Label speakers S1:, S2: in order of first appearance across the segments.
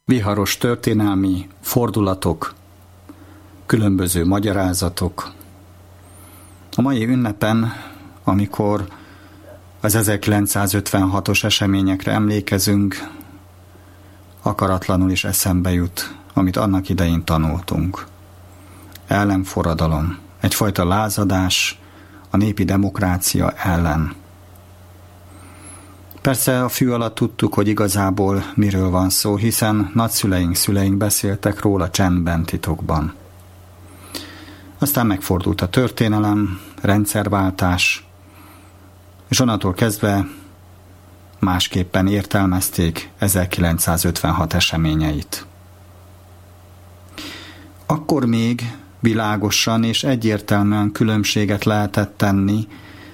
S1: viharos történelmi fordulatok, különböző magyarázatok. A mai ünnepen, amikor az 1956-os eseményekre emlékezünk, akaratlanul is eszembe jut, amit annak idején tanultunk. Ellenforradalom, egyfajta lázadás a népi demokrácia ellen. Persze a fű alatt tudtuk, hogy igazából miről van szó, hiszen szüleink beszéltek róla csendben, titokban. Aztán megfordult a történelem, rendszerváltás, és onnantól kezdve másképpen értelmezték 1956 eseményeit. Akkor még világosan és egyértelműen különbséget lehetett tenni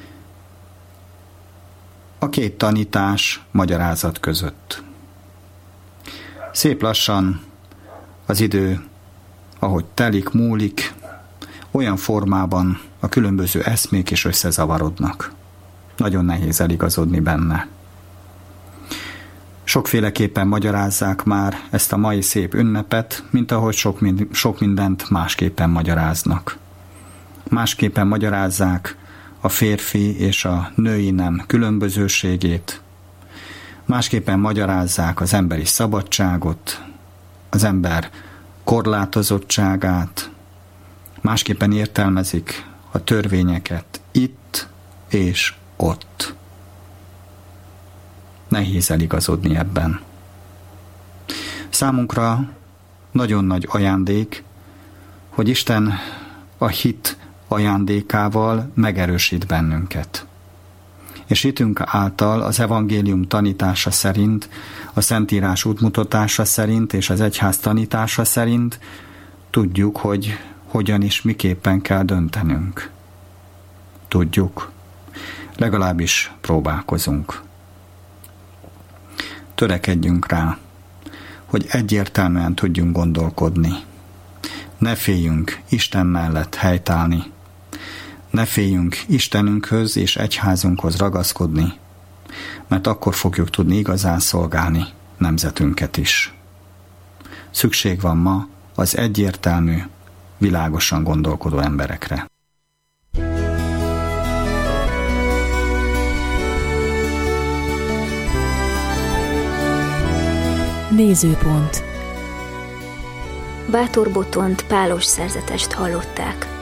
S1: a két tanítás, magyarázat között. Szép lassan az idő, ahogy telik, múlik, olyan formában a különböző eszmék is összezavarodnak. Nagyon nehéz eligazodni benne. Sokféleképpen magyarázzák már ezt a mai szép ünnepet, mint ahogy sok mindent másképpen magyaráznak. Másképpen magyarázzák a férfi és a női nem különbözőségét, másképpen magyarázzák az emberi szabadságot, az ember korlátozottságát, másképpen értelmezik a törvényeket itt és ott. Nehéz eligazodni ebben. Számunkra nagyon nagy ajándék, hogy Isten a hit ajándékával megerősít bennünket. És hitünk által az evangélium tanítása szerint, a Szentírás útmutatása szerint és az egyház tanítása szerint tudjuk, hogy hogyan és miképpen kell döntenünk. Tudjuk. Legalábbis próbálkozunk. Törekedjünk rá, hogy egyértelműen tudjunk gondolkodni. Ne féljünk Isten mellett helytállni. Ne féljünk Istenünkhöz és egyházunkhoz ragaszkodni, mert akkor fogjuk tudni igazán szolgálni nemzetünket is. Szükség van ma az egyértelmű, világosan gondolkodó emberekre.
S2: Nézőpont. Bátor Botont pálos szerzetest hallották.